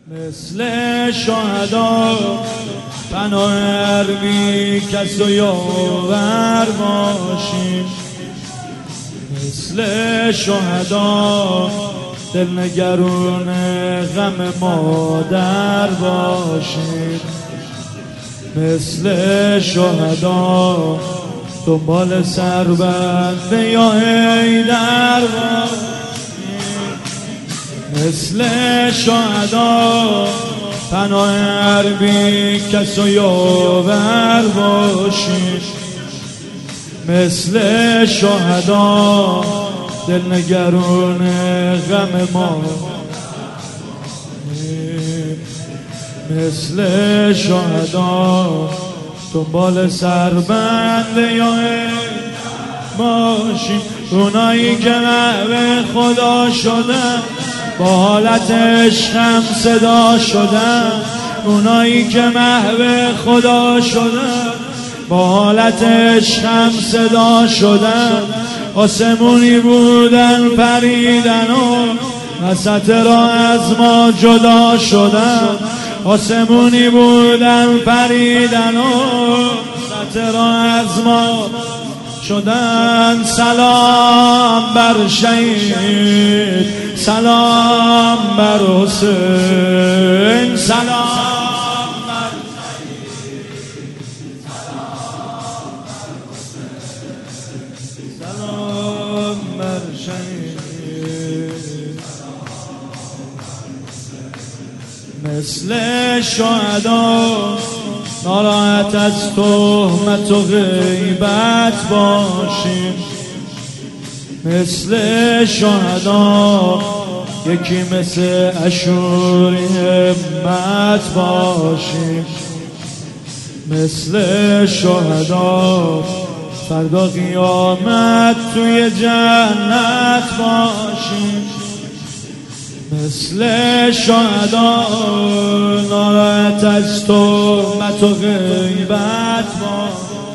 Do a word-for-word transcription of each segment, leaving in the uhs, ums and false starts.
مثل شهدا پناه هر بی کس و یاور باشیم، مثل شهدا دلنگرون غم مادر باشیم، مثل شهدا دنبال سربند یا حیدر باشیم، مثل شهدا پناه هر بی کس و یاور باشیم، مثل شهدا دلنگرون غم ما، مثل شهدا دنبال سربند یا باشیم. اونایی که محو خدا شدن با حالت عشقم صدا شدن، اونایی که محو خدا شدن با حالت عشقم صدا شدن، آسمونی بودن پریدن و وسط راه از ما جدا شدن، آسمونی بودن پریدن و وسط راه از ما شدن. سلام بر شهید، سلام بر حسین، سلام بر شهید، سلام بر شهید. مثل شهدا ناراحت از تهمت و غیبت باشیم، مثل شهدا یکی مثل اشوری همت باشیم، مثل شهدا فردا قیامت توی جنت باشیم، مثل شهدا ناراحت از تهمت و غیبت باشیم،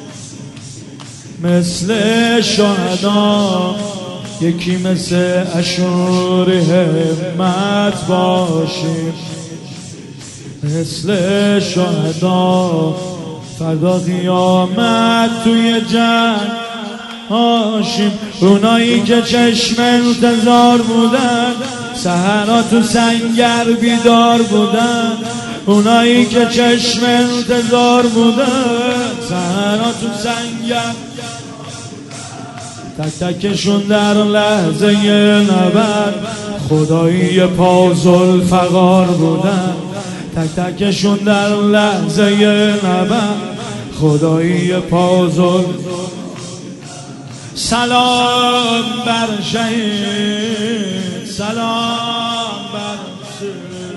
مثل شهدا یکی مثل اشور همت باشیم، مثل شهدا فردا قیامت توی جنت باشیم. اونایی که چشم انتظار بودن سحرها تو سنگر بیدار بودن، اونایی که چشم انتظار بودن سحرها تو سنگر، تک تکشون در لحظه نبرد خدایی پا ذوالفقار بودن، تک تکشون در لحظه نبرد خدایی پا ذوالفقار. سلام بر شهید، سلام بر حسین.